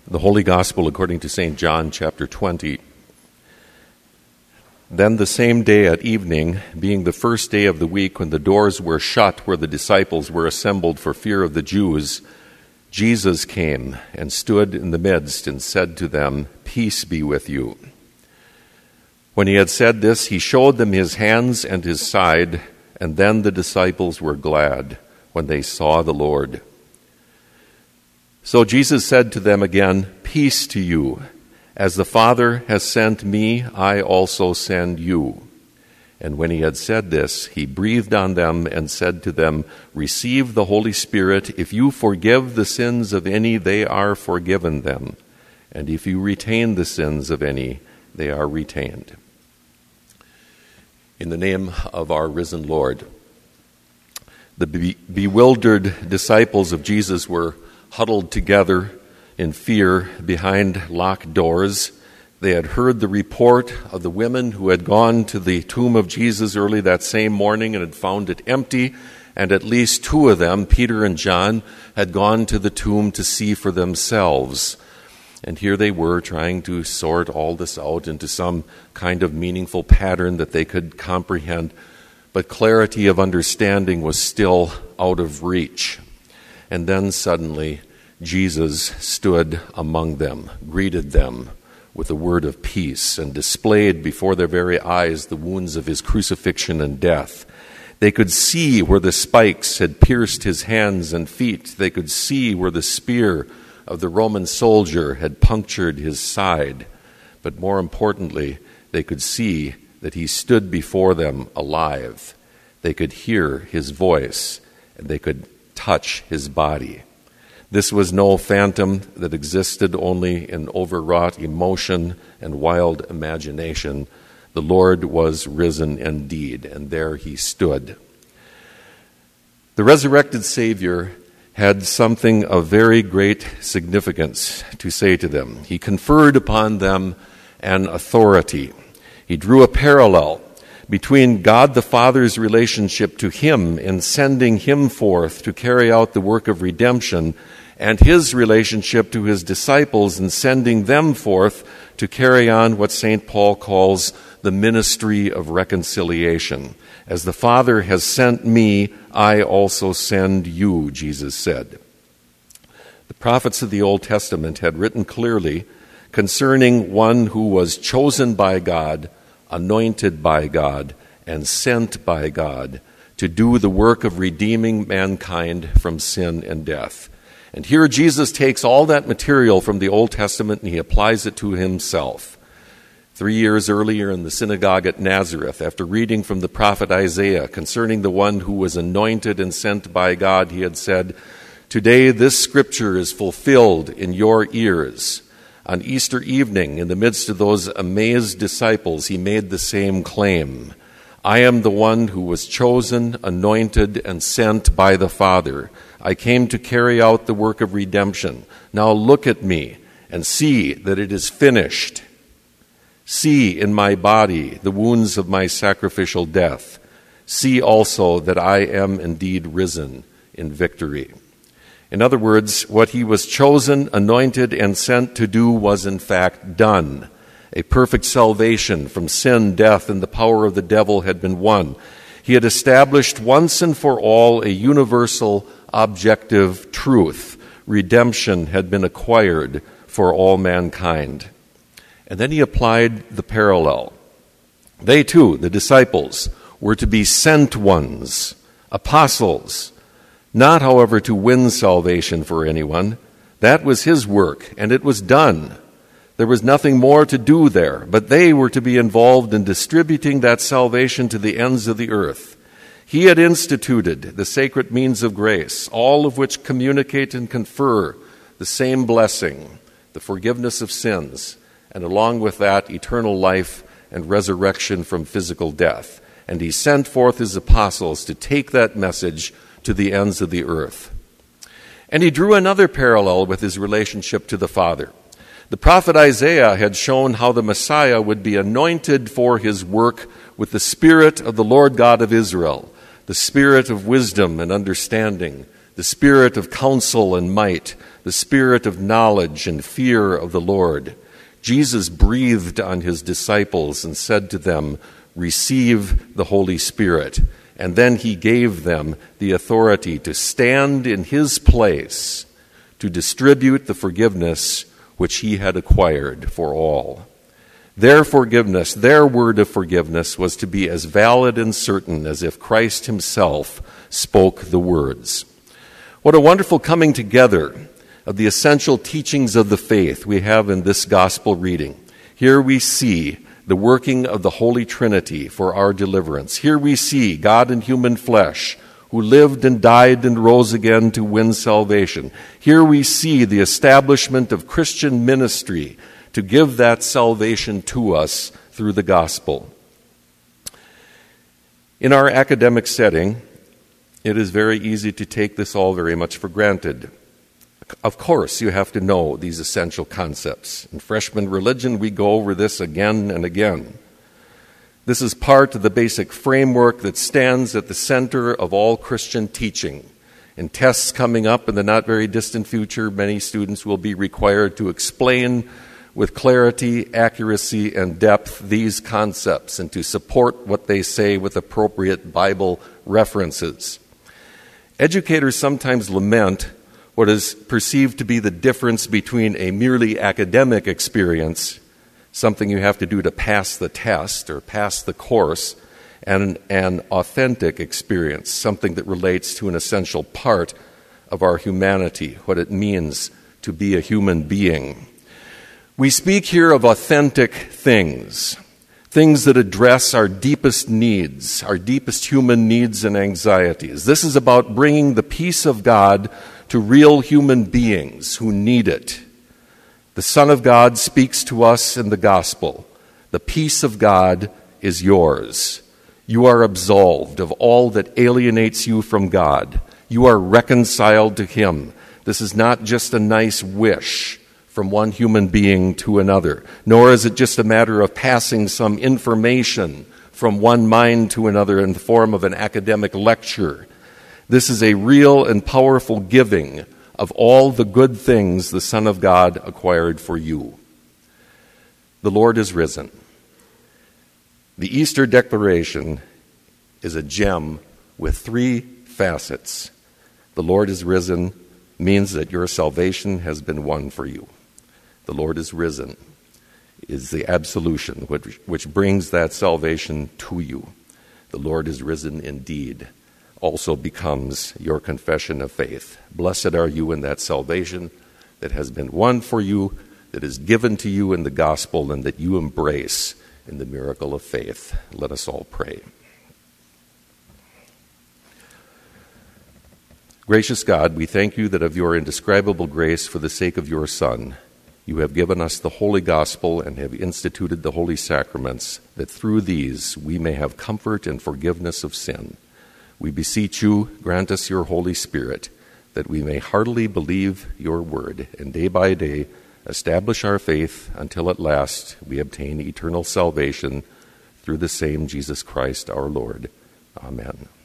The Holy Gospel according to St. John, chapter 20. Then the same day at evening, being the first day of the week when the doors were shut where the disciples were assembled for fear of the Jews, Jesus came and stood in the midst and said to them, "Peace be with you." When he had said this, he showed them his hands and his side, and then the disciples were glad when they saw the Lord. So Jesus said to them again, "Peace to you. As the Father has sent me, I also send you." And when he had said this, he breathed on them and said to them, "Receive the Holy Spirit. If you forgive the sins of any, they are forgiven them. And if you retain the sins of any, they are retained." In the name of our risen Lord. The bewildered disciples of Jesus were huddled together in fear behind locked doors. They had heard the report of the women who had gone to the tomb of Jesus early that same morning and had found it empty, and at least two of them, Peter and John, had gone to the tomb to see for themselves. And here they were trying to sort all this out into some kind of meaningful pattern that they could comprehend, but clarity of understanding was still out of reach. And then suddenly, Jesus stood among them, greeted them with a word of peace, and displayed before their very eyes the wounds of his crucifixion and death. They could see where the spikes had pierced his hands and feet. They could see where the spear of the Roman soldier had punctured his side. But more importantly, they could see that he stood before them alive. They could hear his voice, and they could touch his body. This was no phantom that existed only in overwrought emotion and wild imagination. The Lord was risen indeed, and there he stood. The resurrected Savior had something of very great significance to say to them. He conferred upon them an authority. He drew a parallel between God the Father's relationship to him in sending him forth to carry out the work of redemption, and his relationship to his disciples in sending them forth to carry on what St. Paul calls the ministry of reconciliation. As the Father has sent me, I also send you, Jesus said. The prophets of the Old Testament had written clearly concerning one who was chosen by God, anointed by God, and sent by God to do the work of redeeming mankind from sin and death. And here Jesus takes all that material from the Old Testament and he applies it to himself. 3 years earlier in the synagogue at Nazareth, after reading from the prophet Isaiah concerning the one who was anointed and sent by God, he had said, "Today this scripture is fulfilled in your ears." On Easter evening, in the midst of those amazed disciples, he made the same claim. "I am the one who was chosen, anointed, and sent by the Father. I came to carry out the work of redemption. Now look at me and see that it is finished. See in my body the wounds of my sacrificial death. See also that I am indeed risen in victory." In other words, what he was chosen, anointed, and sent to do was in fact done. A perfect salvation from sin, death, and the power of the devil had been won. He had established once and for all a universal, objective truth. Redemption had been acquired for all mankind. And then he applied the parallel. They too, the disciples, were to be sent ones, apostles, not, however, to win salvation for anyone. That was his work, and it was done. There was nothing more to do there, but they were to be involved in distributing that salvation to the ends of the earth. He had instituted the sacred means of grace, all of which communicate and confer the same blessing, the forgiveness of sins, and along with that, eternal life and resurrection from physical death. And he sent forth his apostles to take that message to the ends of the earth. And he drew another parallel with his relationship to the Father. The prophet Isaiah had shown how the Messiah would be anointed for his work with the Spirit of the Lord God of Israel, the Spirit of wisdom and understanding, the Spirit of counsel and might, the the spirit of knowledge and fear of the Lord, Jesus breathed on his disciples and said to them, "Receive the Holy Spirit." And then he gave them the authority to stand in his place to distribute the forgiveness which he had acquired for all. Their forgiveness, their word of forgiveness, was to be as valid and certain as if Christ himself spoke the words. What a wonderful coming together of the essential teachings of the faith we have in this gospel reading. Here we see the working of the Holy Trinity for our deliverance. Here we see God in human flesh, who lived and died and rose again to win salvation. Here we see the establishment of Christian ministry to give that salvation to us through the gospel. In our academic setting, it is very easy to take this all very much for granted. Of course, you have to know these essential concepts. In freshman religion, we go over this again and again. This is part of the basic framework that stands at the center of all Christian teaching. In tests coming up in the not very distant future, many students will be required to explain with clarity, accuracy, and depth these concepts and to support what they say with appropriate Bible references. Educators sometimes lament what is perceived to be the difference between a merely academic experience, something you have to do to pass the test or pass the course, and an authentic experience, something that relates to an essential part of our humanity, what it means to be a human being. We speak here of authentic things, things that address our deepest needs, our deepest human needs and anxieties. This is about bringing the peace of God to real human beings who need it. The Son of God speaks to us in the gospel. The peace of God is yours. You are absolved of all that alienates you from God. You are reconciled to him. This is not just a nice wish from one human being to another, nor is it just a matter of passing some information from one mind to another in the form of an academic lecture. This is a real and powerful giving of all the good things the Son of God acquired for you. The Lord is risen. The Easter declaration is a gem with 3 facets. The Lord is risen means that your salvation has been won for you. The Lord is risen is the absolution which brings that salvation to you. The Lord is risen indeed also becomes your confession of faith. Blessed are you in that salvation that has been won for you, that is given to you in the gospel, and that you embrace in the miracle of faith. Let us all pray. Gracious God, we thank you that of your indescribable grace for the sake of your Son, you have given us the holy gospel and have instituted the holy sacraments, that through these we may have comfort and forgiveness of sin. We beseech you, grant us your Holy Spirit, that we may heartily believe your word, and day by day establish our faith until at last we obtain eternal salvation through the same Jesus Christ our Lord. Amen.